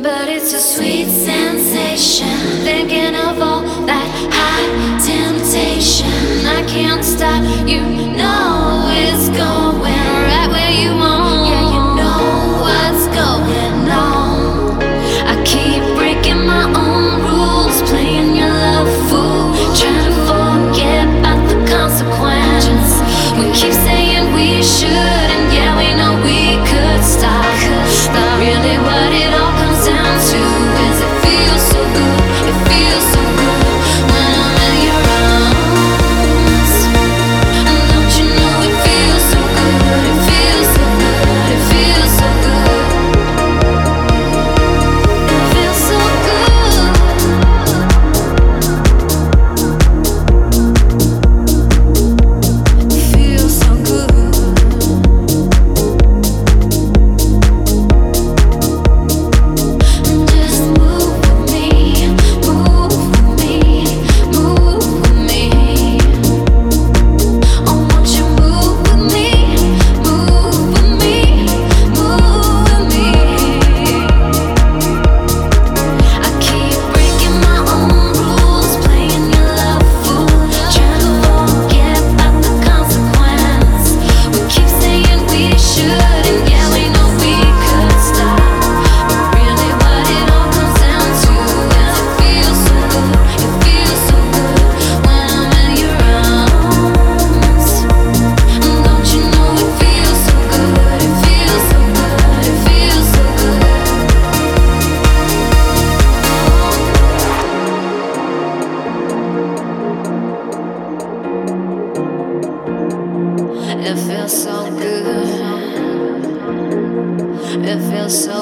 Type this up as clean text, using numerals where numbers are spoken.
but it's a sweet sensation. Thinking of all that high temptation. I can't stop, you know it's going right where you want. Yeah, you know what's going on. I keep breaking my own rules, playing your love fool, trying to forget about the consequence. We keep saying we should, and yeah, we know we could stop. Really what it all comes down to is it feels so good, it feels so good when I'm in your arms. And don't you know it feels so good, it feels so good, it feels so good. It feels so good. It feels so good. Just move with me, move with me, move with me. I want you move with me, move with me, move with me. I keep breaking my own rules, playing your love fool, trying to forget about the consequence. We keep saying we should, and yeah, we know we could stop. Really what it all comes down to is it feels so good, it feels so good when I'm in your arms. And don't you know it feels so good, it feels so good, it feels so good. It feels so good. It feels so